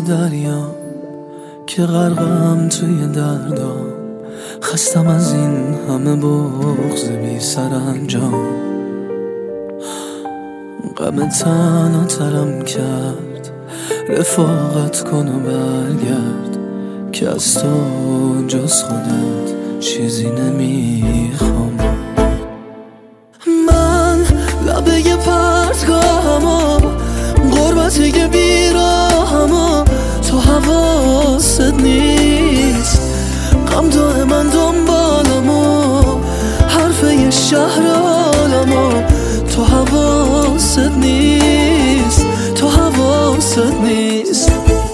دریا که غرقم توی دردام، خستم از این همه بغض بی سرانجام. غم تنها ترم کرد، رفاقت کن و برگرد که از تو جز خودت چیزی نمیخوام. من لبه پرتگاهمو، غربت یه بیراهمو، تو حواست نیست. غم دائما دنبالمو، حرف یه شهر عالمو، تو حواست نیست، تو حواست نیست.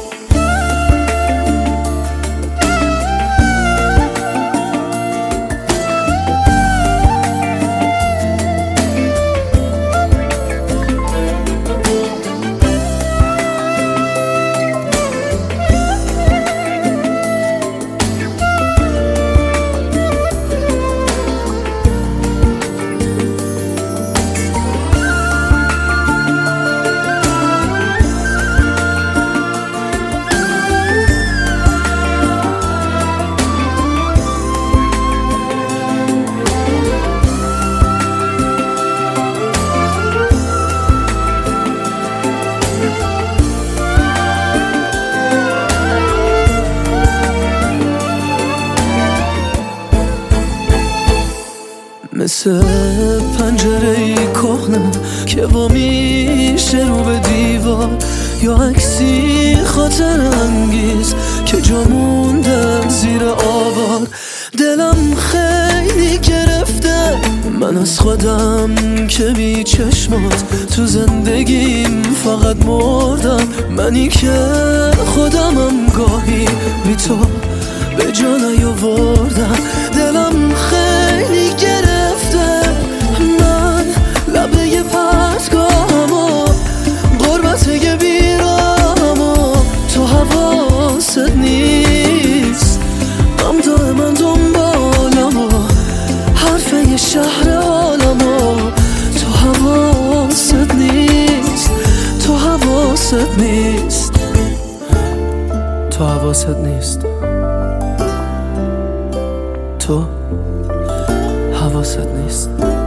مثل پنجره‌ای کهنه که وا میشه رو به دیوار، یا عکسی خاطر انگیز که جا مونده زیر آوار. دلم خیلی گرفته من از خودم که بی چشمات تو زندگیم فقط مردم. منی که خودمم گاهی بی تو به جا نیاوردم. دلم خیلی گرفته من لبه پرتگاهمو، غربت یه بیراهمو، تو حواست نیست. غم دائما دنبالمو، حرف یه شهر عالمو، تو حواست نیست، تو حواست نیست، تو حواست نیست، تو حواست نیست.